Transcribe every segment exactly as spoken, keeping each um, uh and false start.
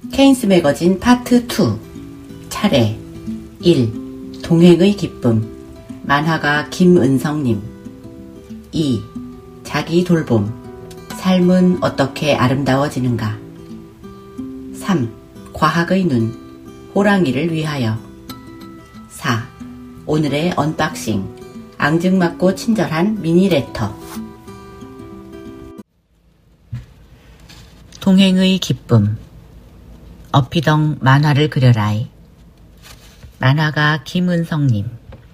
케인스 매거진 파트 투 차례 일. 동행의 기쁨 만화가 김은성님. 이. 자기 돌봄 삶은 어떻게 아름다워지는가. 삼. 과학의 눈 호랑이를 위하여. 사. 오늘의 언박싱 앙증맞고 친절한 미니 레터. 동행의 기쁨. 어피덩 만화를 그려라이. 만화가 김은성님.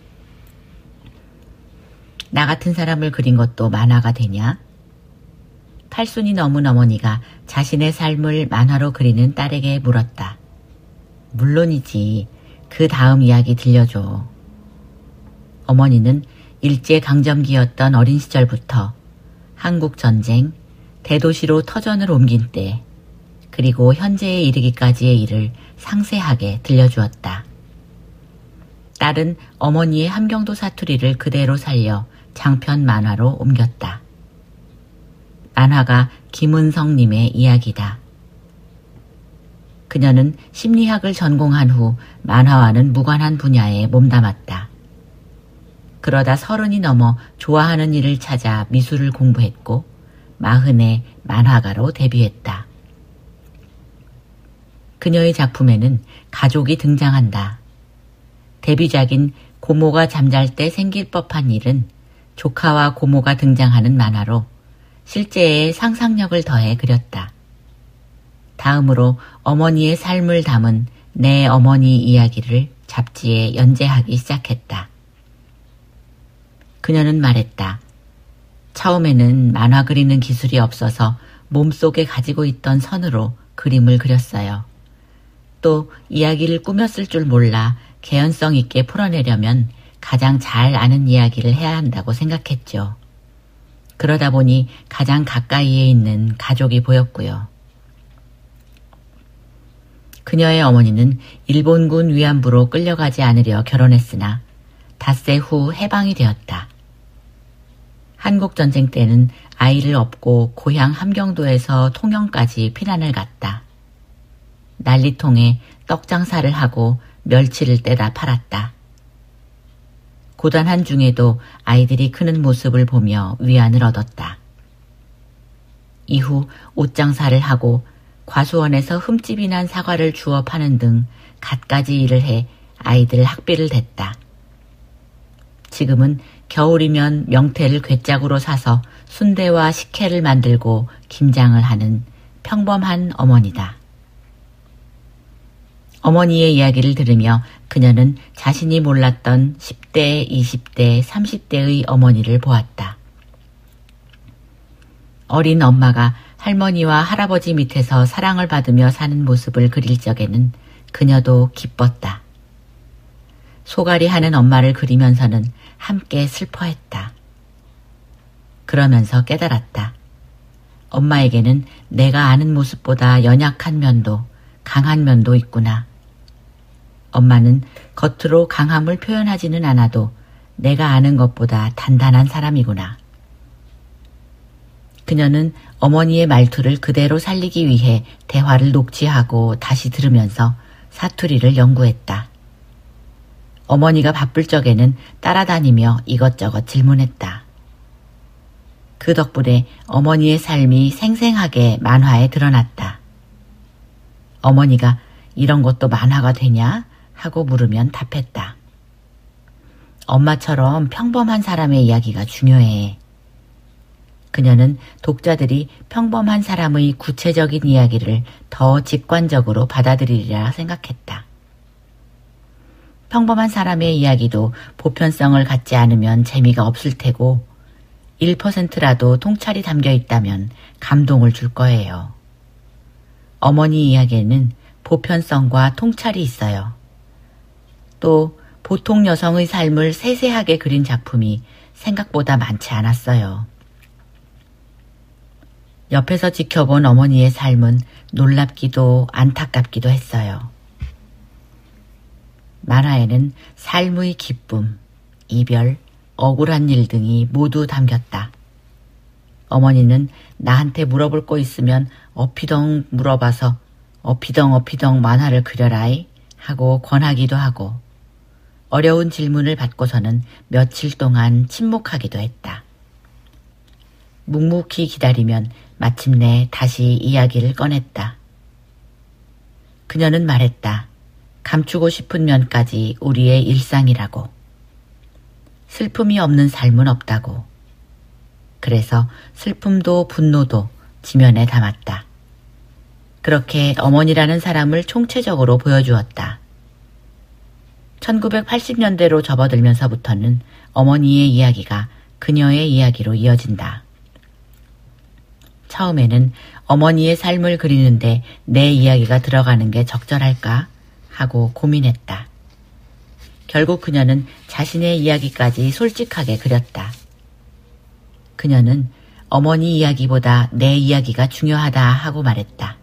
나 같은 사람을 그린 것도 만화가 되냐? 팔순이 넘은 어머니가 자신의 삶을 만화로 그리는 딸에게 물었다. 물론이지. 그 다음 이야기 들려줘. 어머니는 일제강점기였던 어린 시절부터 한국전쟁, 대도시로 터전을 옮긴 때, 그리고 현재에 이르기까지의 일을 상세하게 들려주었다. 딸은 어머니의 함경도 사투리를 그대로 살려 장편 만화로 옮겼다. 만화가 김은성님의 이야기다. 그녀는 심리학을 전공한 후 만화와는 무관한 분야에 몸담았다. 그러다 서른이 넘어 좋아하는 일을 찾아 미술을 공부했고 마흔에 만화가로 데뷔했다. 그녀의 작품에는 가족이 등장한다. 데뷔작인 고모가 잠잘 때 생길 법한 일은 조카와 고모가 등장하는 만화로 실제의 상상력을 더해 그렸다. 다음으로 어머니의 삶을 담은 내 어머니 이야기를 잡지에 연재하기 시작했다. 그녀는 말했다. 처음에는 만화 그리는 기술이 없어서 몸속에 가지고 있던 선으로 그림을 그렸어요. 또 이야기를 꾸몄을 줄 몰라 개연성 있게 풀어내려면 가장 잘 아는 이야기를 해야 한다고 생각했죠. 그러다 보니 가장 가까이에 있는 가족이 보였고요. 그녀의 어머니는 일본군 위안부로 끌려가지 않으려 결혼했으나 닷새 후 해방이 되었다. 한국전쟁 때는 아이를 업고 고향 함경도에서 통영까지 피난을 갔다. 난리통에 떡장사를 하고 멸치를 떼다 팔았다. 고단한 중에도 아이들이 크는 모습을 보며 위안을 얻었다. 이후 옷장사를 하고 과수원에서 흠집이 난 사과를 주워 파는 등 갖가지 일을 해 아이들 학비를 댔다. 지금은 겨울이면 명태를 괴짝으로 사서 순대와 식혜를 만들고 김장을 하는 평범한 어머니다. 어머니의 이야기를 들으며 그녀는 자신이 몰랐던 십 대, 이십 대, 삼십 대의 어머니를 보았다. 어린 엄마가 할머니와 할아버지 밑에서 사랑을 받으며 사는 모습을 그릴 적에는 그녀도 기뻤다. 소갈이 하는 엄마를 그리면서는 함께 슬퍼했다. 그러면서 깨달았다. 엄마에게는 내가 아는 모습보다 연약한 면도, 강한 면도 있구나. 엄마는 겉으로 강함을 표현하지는 않아도 내가 아는 것보다 단단한 사람이구나. 그녀는 어머니의 말투를 그대로 살리기 위해 대화를 녹취하고 다시 들으면서 사투리를 연구했다. 어머니가 바쁠 적에는 따라다니며 이것저것 질문했다. 그 덕분에 어머니의 삶이 생생하게 만화에 드러났다. 어머니가 이런 것도 만화가 되냐? 하고 물으면 답했다. 엄마처럼 평범한 사람의 이야기가 중요해. 그녀는 독자들이 평범한 사람의 구체적인 이야기를 더 직관적으로 받아들이리라 생각했다. 평범한 사람의 이야기도 보편성을 갖지 않으면 재미가 없을 테고 일 퍼센트라도 통찰이 담겨 있다면 감동을 줄 거예요. 어머니 이야기에는 보편성과 통찰이 있어요. 또 보통 여성의 삶을 세세하게 그린 작품이 생각보다 많지 않았어요. 옆에서 지켜본 어머니의 삶은 놀랍기도 안타깝기도 했어요. 만화에는 삶의 기쁨, 이별, 억울한 일 등이 모두 담겼다. 어머니는 나한테 물어볼 거 있으면 어피덩 물어봐서 어피덩어피덩 만화를 그려라이 하고 권하기도 하고 어려운 질문을 받고서는 며칠 동안 침묵하기도 했다. 묵묵히 기다리면 마침내 다시 이야기를 꺼냈다. 그녀는 말했다. 감추고 싶은 면까지 우리의 일상이라고. 슬픔이 없는 삶은 없다고. 그래서 슬픔도 분노도 지면에 담았다. 그렇게 어머니라는 사람을 총체적으로 보여주었다. 천구백팔십 년대로 접어들면서부터는 어머니의 이야기가 그녀의 이야기로 이어진다. 처음에는 어머니의 삶을 그리는데 내 이야기가 들어가는 게 적절할까 하고 고민했다. 결국 그녀는 자신의 이야기까지 솔직하게 그렸다. 그녀는 어머니 이야기보다 내 이야기가 중요하다 하고 말했다.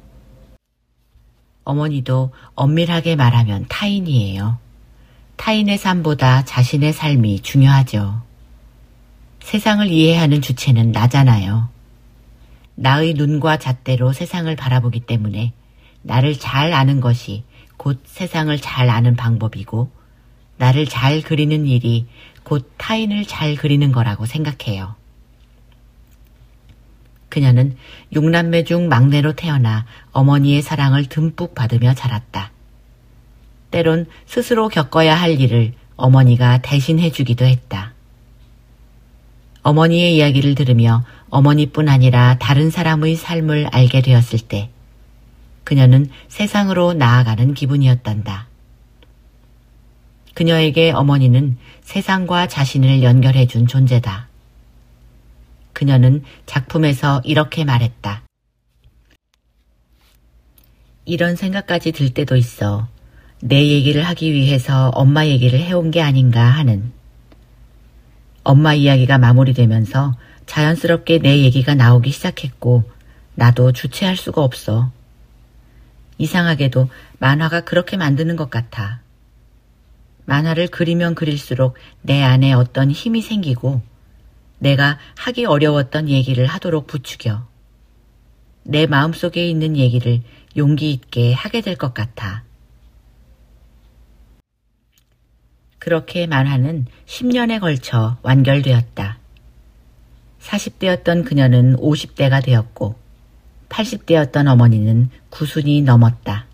어머니도 엄밀하게 말하면 타인이에요. 타인의 삶보다 자신의 삶이 중요하죠. 세상을 이해하는 주체는 나잖아요. 나의 눈과 잣대로 세상을 바라보기 때문에 나를 잘 아는 것이 곧 세상을 잘 아는 방법이고 나를 잘 그리는 일이 곧 타인을 잘 그리는 거라고 생각해요. 그녀는 육남매 중 막내로 태어나 어머니의 사랑을 듬뿍 받으며 자랐다. 때론 스스로 겪어야 할 일을 어머니가 대신해 주기도 했다. 어머니의 이야기를 들으며 어머니뿐 아니라 다른 사람의 삶을 알게 되었을 때 그녀는 세상으로 나아가는 기분이었단다. 그녀에게 어머니는 세상과 자신을 연결해 준 존재다. 그녀는 작품에서 이렇게 말했다. 이런 생각까지 들 때도 있어. 내 얘기를 하기 위해서 엄마 얘기를 해온 게 아닌가 하는. 엄마 이야기가 마무리되면서 자연스럽게 내 얘기가 나오기 시작했고 나도 주체할 수가 없어. 이상하게도 만화가 그렇게 만드는 것 같아. 만화를 그리면 그릴수록 내 안에 어떤 힘이 생기고 내가 하기 어려웠던 얘기를 하도록 부추겨. 내 마음속에 있는 얘기를 용기 있게 하게 될 것 같아. 그렇게 만화는 십 년에 걸쳐 완결되었다. 사십 대였던 그녀는 오십 대가 되었고 팔십 대였던 어머니는 구순이 넘었다.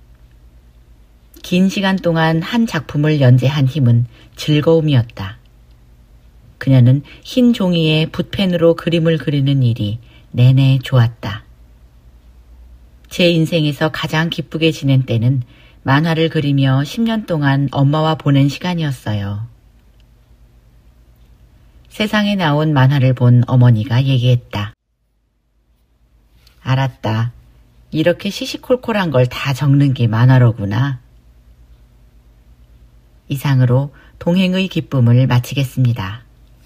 긴 시간 동안 한 작품을 연재한 힘은 즐거움이었다. 그녀는 흰 종이에 붓펜으로 그림을 그리는 일이 내내 좋았다. 제 인생에서 가장 기쁘게 지낸 때는 만화를 그리며 십 년 동안 엄마와 보낸 시간이었어요. 세상에 나온 만화를 본 어머니가 얘기했다. 알았다. 이렇게 시시콜콜한 걸 다 적는 게 만화로구나. 이상으로 동행의 기쁨을 마치겠습니다.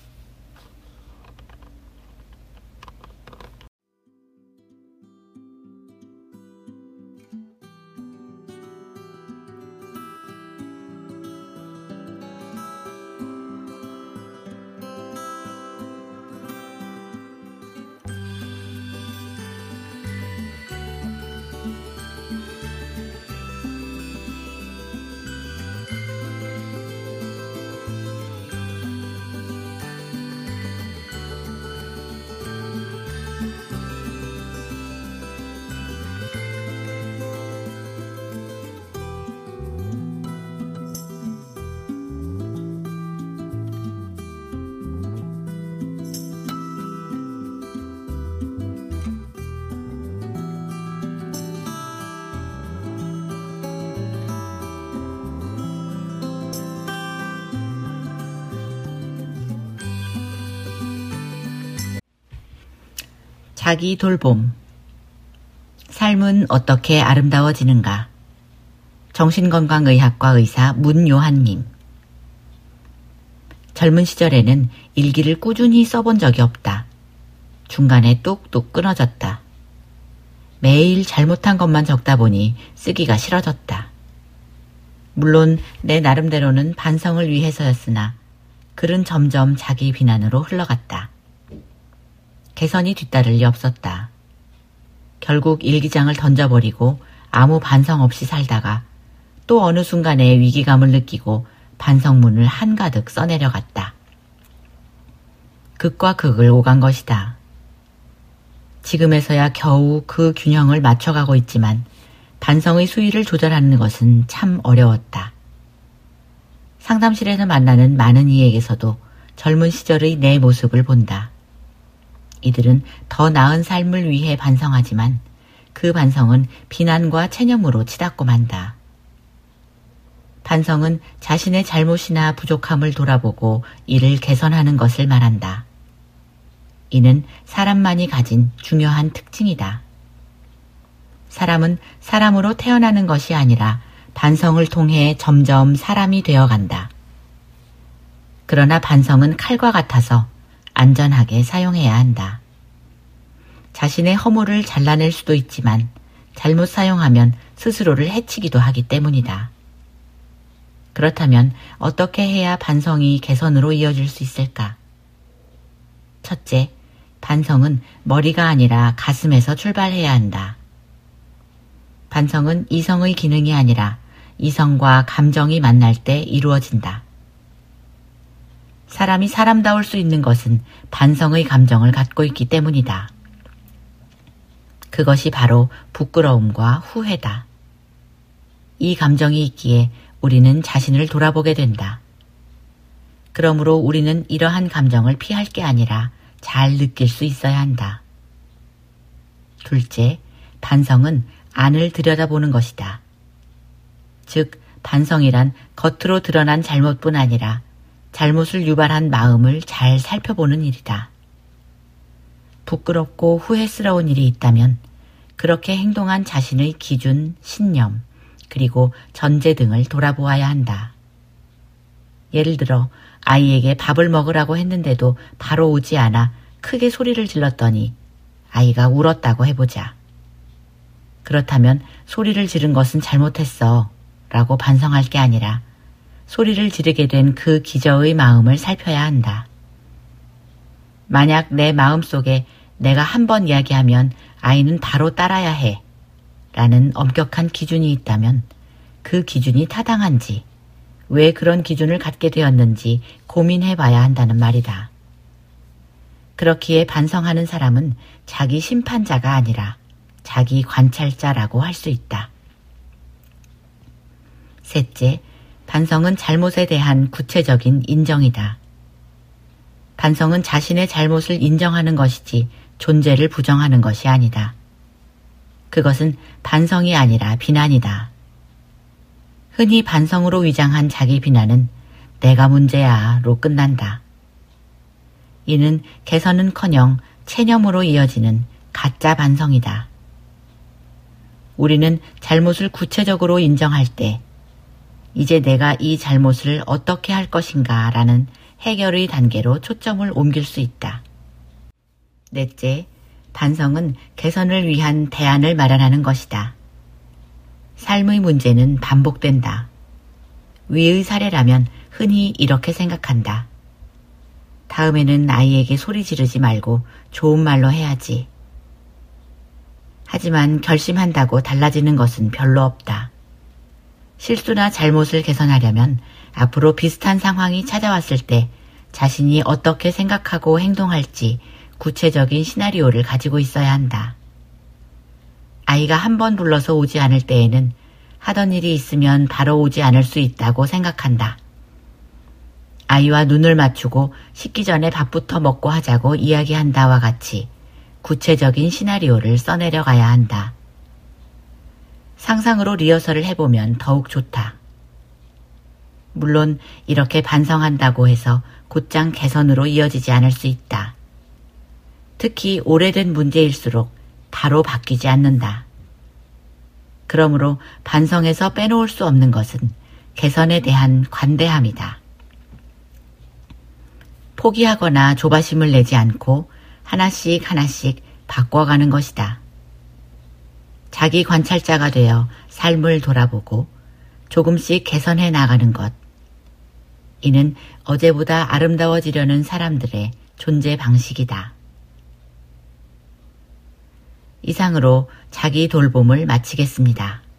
자기 돌봄. 삶은 어떻게 아름다워지는가? 정신건강의학과 의사 문요한님. 젊은 시절에는 일기를 꾸준히 써본 적이 없다. 중간에 뚝뚝 끊어졌다. 매일 잘못한 것만 적다 보니 쓰기가 싫어졌다. 물론 내 나름대로는 반성을 위해서였으나 글은 점점 자기 비난으로 흘러갔다. 개선이 뒤따를 리 없었다. 결국 일기장을 던져버리고 아무 반성 없이 살다가 또 어느 순간에 위기감을 느끼고 반성문을 한가득 써내려갔다. 극과 극을 오간 것이다. 지금에서야 겨우 그 균형을 맞춰가고 있지만 반성의 수위를 조절하는 것은 참 어려웠다. 상담실에서 만나는 많은 이에게서도 젊은 시절의 내 모습을 본다. 이들은 더 나은 삶을 위해 반성하지만 그 반성은 비난과 체념으로 치닫고 만다. 반성은 자신의 잘못이나 부족함을 돌아보고 이를 개선하는 것을 말한다. 이는 사람만이 가진 중요한 특징이다. 사람은 사람으로 태어나는 것이 아니라 반성을 통해 점점 사람이 되어간다. 그러나 반성은 칼과 같아서 안전하게 사용해야 한다. 자신의 허물을 잘라낼 수도 있지만 잘못 사용하면 스스로를 해치기도 하기 때문이다. 그렇다면 어떻게 해야 반성이 개선으로 이어질 수 있을까? 첫째, 반성은 머리가 아니라 가슴에서 출발해야 한다. 반성은 이성의 기능이 아니라 이성과 감정이 만날 때 이루어진다. 사람이 사람다울 수 있는 것은 반성의 감정을 갖고 있기 때문이다. 그것이 바로 부끄러움과 후회다. 이 감정이 있기에 우리는 자신을 돌아보게 된다. 그러므로 우리는 이러한 감정을 피할 게 아니라 잘 느낄 수 있어야 한다. 둘째, 반성은 안을 들여다보는 것이다. 즉, 반성이란 겉으로 드러난 잘못뿐 아니라 잘못을 유발한 마음을 잘 살펴보는 일이다. 부끄럽고 후회스러운 일이 있다면 그렇게 행동한 자신의 기준, 신념, 그리고 전제 등을 돌아보아야 한다. 예를 들어 아이에게 밥을 먹으라고 했는데도 바로 오지 않아 크게 소리를 질렀더니 아이가 울었다고 해보자. 그렇다면 소리를 지른 것은 잘못했어 라고 반성할 게 아니라 소리를 지르게 된 그 기저의 마음을 살펴야 한다. 만약 내 마음속에 내가 한 번 이야기하면 아이는 바로 따라야 해 라는 엄격한 기준이 있다면 그 기준이 타당한지, 왜 그런 기준을 갖게 되었는지 고민해 봐야 한다는 말이다. 그렇기에 반성하는 사람은 자기 심판자가 아니라 자기 관찰자라고 할 수 있다. 셋째, 반성은 잘못에 대한 구체적인 인정이다. 반성은 자신의 잘못을 인정하는 것이지 존재를 부정하는 것이 아니다. 그것은 반성이 아니라 비난이다. 흔히 반성으로 위장한 자기 비난은 내가 문제야로 끝난다. 이는 개선은커녕 체념으로 이어지는 가짜 반성이다. 우리는 잘못을 구체적으로 인정할 때 이제 내가 이 잘못을 어떻게 할 것인가 라는 해결의 단계로 초점을 옮길 수 있다. 넷째, 반성은 개선을 위한 대안을 마련하는 것이다. 삶의 문제는 반복된다. 위의 사례라면 흔히 이렇게 생각한다. 다음에는 아이에게 소리 지르지 말고 좋은 말로 해야지. 하지만 결심한다고 달라지는 것은 별로 없다. 실수나 잘못을 개선하려면 앞으로 비슷한 상황이 찾아왔을 때 자신이 어떻게 생각하고 행동할지 구체적인 시나리오를 가지고 있어야 한다. 아이가 한 번 불러서 오지 않을 때에는 하던 일이 있으면 바로 오지 않을 수 있다고 생각한다. 아이와 눈을 맞추고 식기 전에 밥부터 먹고 하자고 이야기한다와 같이 구체적인 시나리오를 써내려 가야 한다. 상상으로 리허설을 해보면 더욱 좋다. 물론 이렇게 반성한다고 해서 곧장 개선으로 이어지지 않을 수 있다. 특히 오래된 문제일수록 바로 바뀌지 않는다. 그러므로 반성에서 빼놓을 수 없는 것은 개선에 대한 관대함이다. 포기하거나 조바심을 내지 않고 하나씩 하나씩 바꿔가는 것이다. 자기 관찰자가 되어 삶을 돌아보고 조금씩 개선해 나가는 것. 이는 어제보다 아름다워지려는 사람들의 존재 방식이다. 이상으로 자기 돌봄을 마치겠습니다.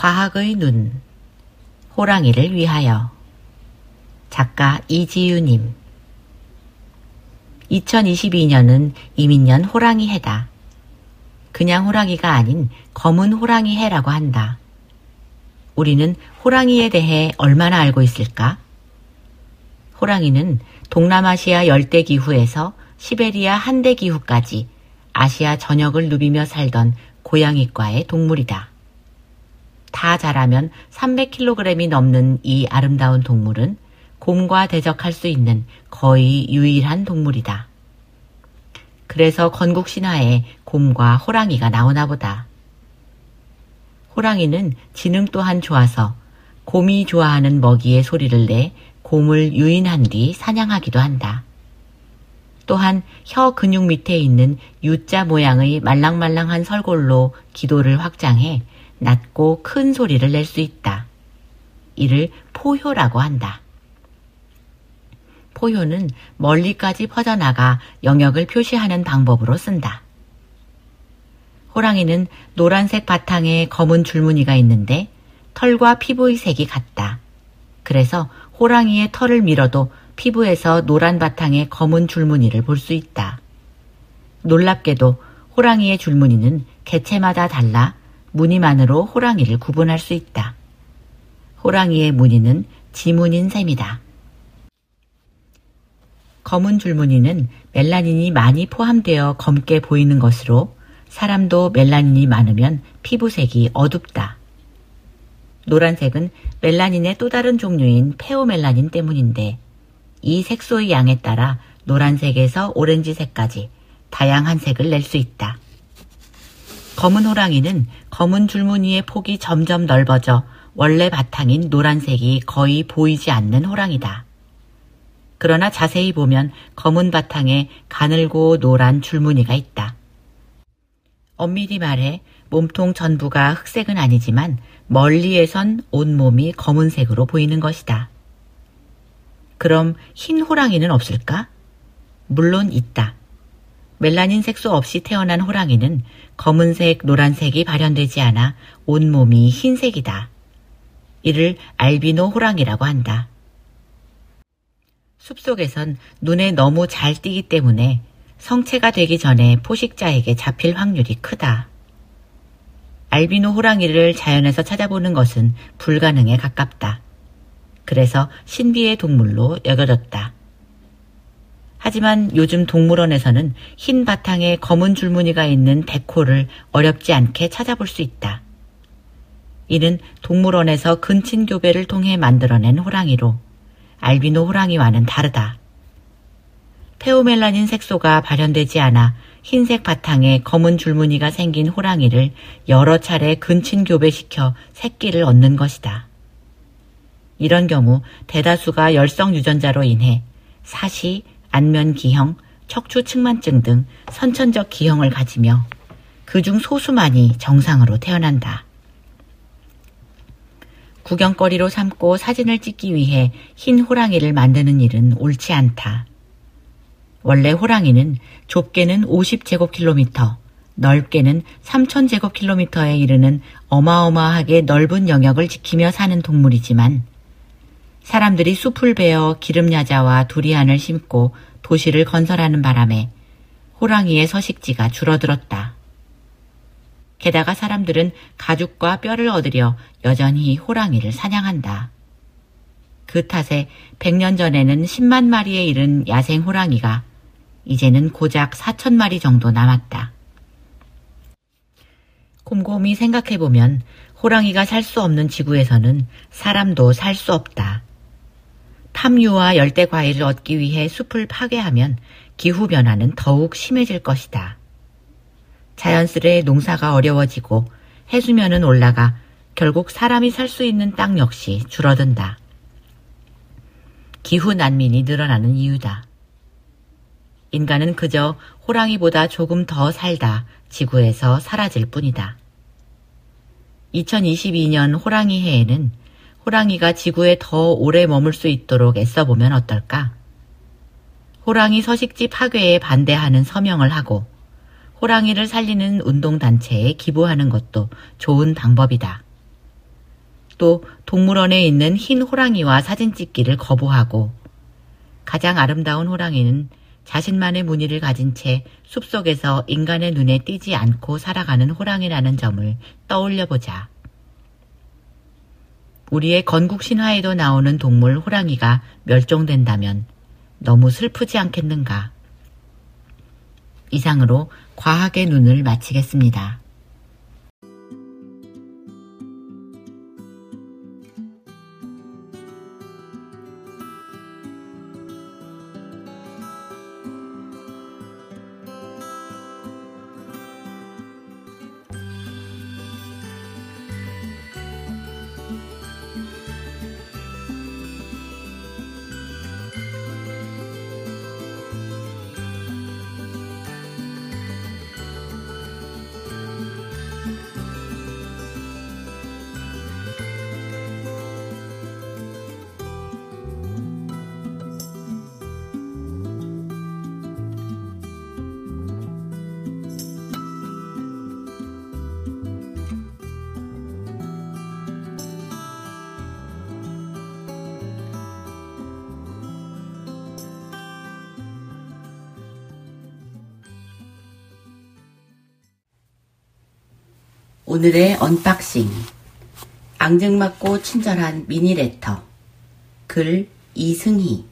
과학의 눈, 호랑이를 위하여. 작가 이지유님. 이천이십이 년은 이민년 호랑이 해다. 그냥 호랑이가 아닌 검은 호랑이 해라고 한다. 우리는 호랑이에 대해 얼마나 알고 있을까? 호랑이는 동남아시아 열대기후에서 시베리아 한대기후까지 아시아 전역을 누비며 살던 고양이과의 동물이다. 다 자라면 삼백 킬로그램이 넘는 이 아름다운 동물은 곰과 대적할 수 있는 거의 유일한 동물이다. 그래서 건국 신화에 곰과 호랑이가 나오나 보다. 호랑이는 지능 또한 좋아서 곰이 좋아하는 먹이의 소리를 내 곰을 유인한 뒤 사냥하기도 한다. 또한 혀 근육 밑에 있는 U자 모양의 말랑말랑한 설골로 기도를 확장해 낮고 큰 소리를 낼 수 있다. 이를 포효라고 한다. 포효는 멀리까지 퍼져나가 영역을 표시하는 방법으로 쓴다. 호랑이는 노란색 바탕에 검은 줄무늬가 있는데 털과 피부의 색이 같다. 그래서 호랑이의 털을 밀어도 피부에서 노란 바탕에 검은 줄무늬를 볼 수 있다. 놀랍게도 호랑이의 줄무늬는 개체마다 달라 무늬만으로 호랑이를 구분할 수 있다. 호랑이의 무늬는 지문인 셈이다. 검은 줄무늬는 멜라닌이 많이 포함되어 검게 보이는 것으로 사람도 멜라닌이 많으면 피부색이 어둡다. 노란색은 멜라닌의 또 다른 종류인 페오멜라닌 때문인데 이 색소의 양에 따라 노란색에서 오렌지색까지 다양한 색을 낼 수 있다. 검은 호랑이는 검은 줄무늬의 폭이 점점 넓어져 원래 바탕인 노란색이 거의 보이지 않는 호랑이다. 그러나 자세히 보면 검은 바탕에 가늘고 노란 줄무늬가 있다. 엄밀히 말해 몸통 전부가 흑색은 아니지만 멀리에선 온몸이 검은색으로 보이는 것이다. 그럼 흰 호랑이는 없을까? 물론 있다. 멜라닌 색소 없이 태어난 호랑이는 검은색, 노란색이 발현되지 않아 온몸이 흰색이다. 이를 알비노 호랑이라고 한다. 숲속에선 눈에 너무 잘 띄기 때문에 성체가 되기 전에 포식자에게 잡힐 확률이 크다. 알비노 호랑이를 자연에서 찾아보는 것은 불가능에 가깝다. 그래서 신비의 동물로 여겨졌다. 하지만 요즘 동물원에서는 흰 바탕에 검은 줄무늬가 있는 백호를 어렵지 않게 찾아볼 수 있다. 이는 동물원에서 근친교배를 통해 만들어낸 호랑이로 알비노 호랑이와는 다르다. 페오멜라닌 색소가 발현되지 않아 흰색 바탕에 검은 줄무늬가 생긴 호랑이를 여러 차례 근친교배시켜 새끼를 얻는 것이다. 이런 경우 대다수가 열성 유전자로 인해 사시, 안면 기형, 척추 측만증 등 선천적 기형을 가지며 그중 소수만이 정상으로 태어난다. 구경거리로 삼고 사진을 찍기 위해 흰 호랑이를 만드는 일은 옳지 않다. 원래 호랑이는 좁게는 오십 제곱킬로미터, 넓게는 삼천 제곱킬로미터에 이르는 어마어마하게 넓은 영역을 지키며 사는 동물이지만 사람들이 숲을 베어 기름야자와 두리안을 심고 도시를 건설하는 바람에 호랑이의 서식지가 줄어들었다. 게다가 사람들은 가죽과 뼈를 얻으려 여전히 호랑이를 사냥한다. 그 탓에 백 년 전에는 십만 마리에 이른 야생 호랑이가 이제는 고작 사천 마리 정도 남았다. 곰곰이 생각해보면 호랑이가 살 수 없는 지구에서는 사람도 살 수 없다. 팜유와 열대 과일을 얻기 위해 숲을 파괴하면 기후변화는 더욱 심해질 것이다. 자연스레 농사가 어려워지고 해수면은 올라가 결국 사람이 살 수 있는 땅 역시 줄어든다. 기후 난민이 늘어나는 이유다. 인간은 그저 호랑이보다 조금 더 살다 지구에서 사라질 뿐이다. 이천이십이 년 호랑이 해에는 호랑이가 지구에 더 오래 머물 수 있도록 애써보면 어떨까? 호랑이 서식지 파괴에 반대하는 서명을 하고 호랑이를 살리는 운동단체에 기부하는 것도 좋은 방법이다. 또 동물원에 있는 흰 호랑이와 사진 찍기를 거부하고 가장 아름다운 호랑이는 자신만의 무늬를 가진 채 숲속에서 인간의 눈에 띄지 않고 살아가는 호랑이라는 점을 떠올려보자. 우리의 건국 신화에도 나오는 동물 호랑이가 멸종된다면 너무 슬프지 않겠는가. 이상으로 과학의 눈을 마치겠습니다. 오늘의 언박싱. 앙증맞고 친절한 미니레터. 글 이승희.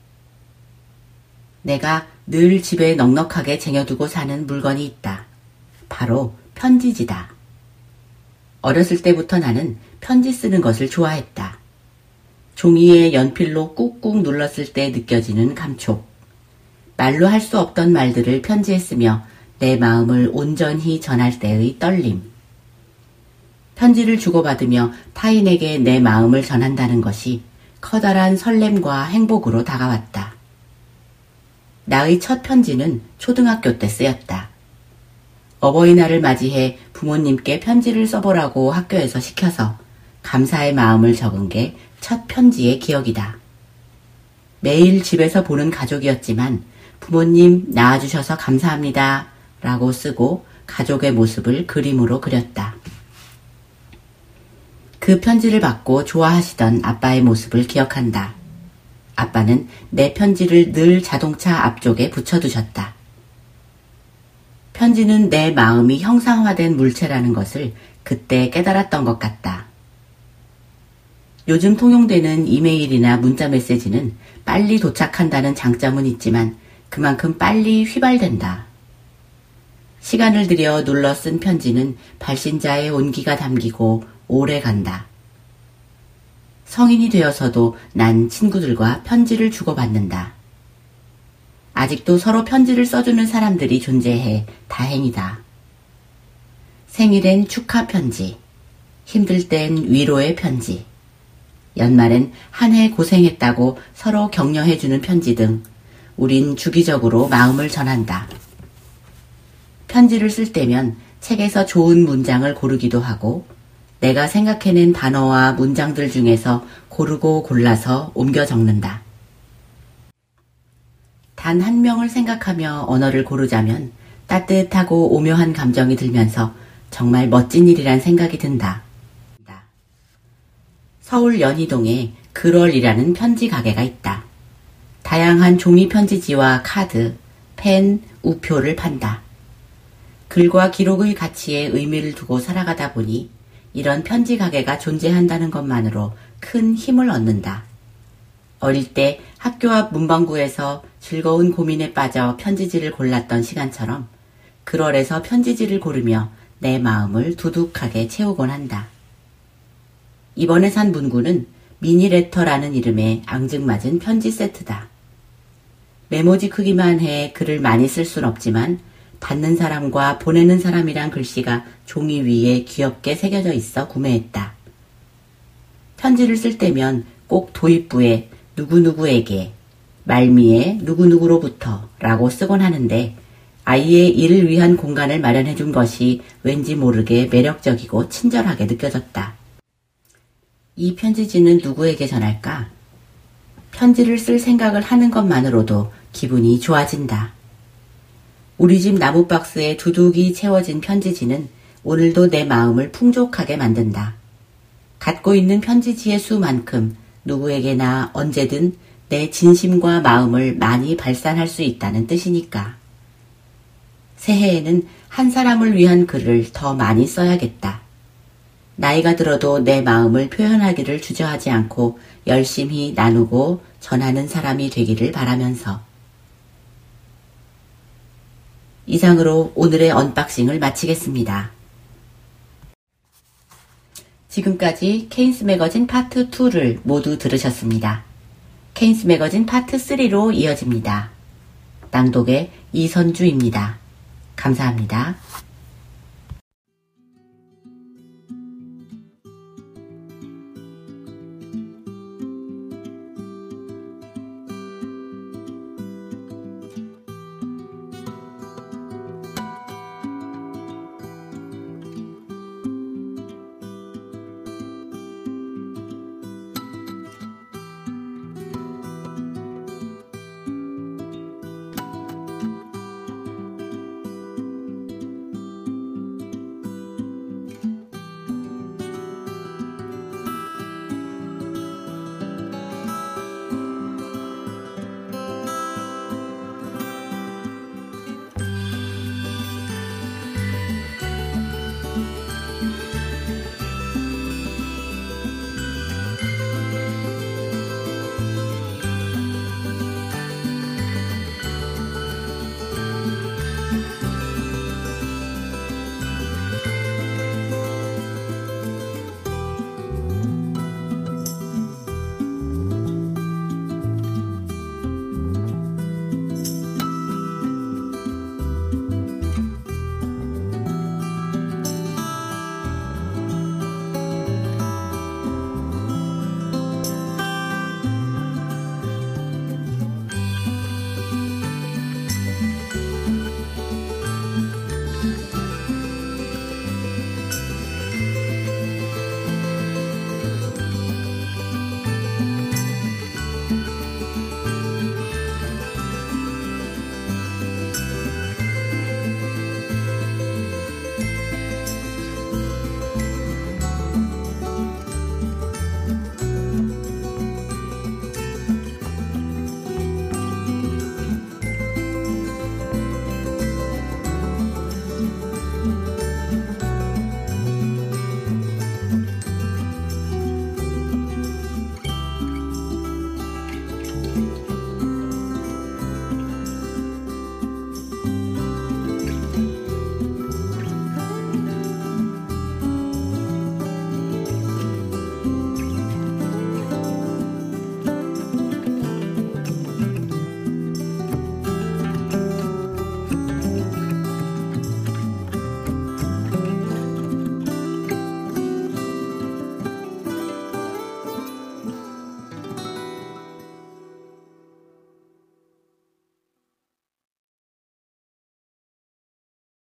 내가 늘 집에 넉넉하게 쟁여두고 사는 물건이 있다. 바로 편지지다. 어렸을 때부터 나는 편지 쓰는 것을 좋아했다. 종이에 연필로 꾹꾹 눌렀을 때 느껴지는 감촉. 말로 할 수 없던 말들을 편지에 쓰며 내 마음을 온전히 전할 때의 떨림. 편지를 주고받으며 타인에게 내 마음을 전한다는 것이 커다란 설렘과 행복으로 다가왔다. 나의 첫 편지는 초등학교 때 쓰였다. 어버이날을 맞이해 부모님께 편지를 써보라고 학교에서 시켜서 감사의 마음을 적은 게 첫 편지의 기억이다. 매일 집에서 보는 가족이었지만 부모님 낳아주셔서 감사합니다 라고 쓰고 가족의 모습을 그림으로 그렸다. 그 편지를 받고 좋아하시던 아빠의 모습을 기억한다. 아빠는 내 편지를 늘 자동차 앞쪽에 붙여두셨다. 편지는 내 마음이 형상화된 물체라는 것을 그때 깨달았던 것 같다. 요즘 통용되는 이메일이나 문자 메시지는 빨리 도착한다는 장점은 있지만 그만큼 빨리 휘발된다. 시간을 들여 눌러 쓴 편지는 발신자의 온기가 담기고 오래 간다. 성인이 되어서도 난 친구들과 편지를 주고받는다. 아직도 서로 편지를 써주는 사람들이 존재해 다행이다. 생일엔 축하 편지, 힘들 땐 위로의 편지, 연말엔 한 해 고생했다고 서로 격려해주는 편지 등 우린 주기적으로 마음을 전한다. 편지를 쓸 때면 책에서 좋은 문장을 고르기도 하고 내가 생각해낸 단어와 문장들 중에서 고르고 골라서 옮겨 적는다. 단 한 명을 생각하며 언어를 고르자면 따뜻하고 오묘한 감정이 들면서 정말 멋진 일이란 생각이 든다. 서울 연희동에 글월이라는 편지 가게가 있다. 다양한 종이 편지지와 카드, 펜, 우표를 판다. 글과 기록의 가치에 의미를 두고 살아가다 보니 이런 편지 가게가 존재한다는 것만으로 큰 힘을 얻는다. 어릴 때 학교 앞 문방구에서 즐거운 고민에 빠져 편지지를 골랐던 시간처럼 글월에서 편지지를 고르며 내 마음을 두둑하게 채우곤 한다. 이번에 산 문구는 미니레터라는 이름의 앙증맞은 편지 세트다. 메모지 크기만 해 글을 많이 쓸 순 없지만 받는 사람과 보내는 사람이란 글씨가 종이 위에 귀엽게 새겨져 있어 구매했다. 편지를 쓸 때면 꼭 도입부에 누구누구에게, 말미에 누구누구로부터 라고 쓰곤 하는데 아이의 일을 위한 공간을 마련해 준 것이 왠지 모르게 매력적이고 친절하게 느껴졌다. 이 편지지는 누구에게 전할까? 편지를 쓸 생각을 하는 것만으로도 기분이 좋아진다. 우리 집 나무 박스에 두둑이 채워진 편지지는 오늘도 내 마음을 풍족하게 만든다. 갖고 있는 편지지의 수만큼 누구에게나 언제든 내 진심과 마음을 많이 발산할 수 있다는 뜻이니까. 새해에는 한 사람을 위한 글을 더 많이 써야겠다. 나이가 들어도 내 마음을 표현하기를 주저하지 않고 열심히 나누고 전하는 사람이 되기를 바라면서. 이상으로 오늘의 언박싱을 마치겠습니다. 지금까지 케인스 매거진 파트 이를 모두 들으셨습니다. 케인스 매거진 파트 삼로 이어집니다. 낭독의 이선주입니다. 감사합니다.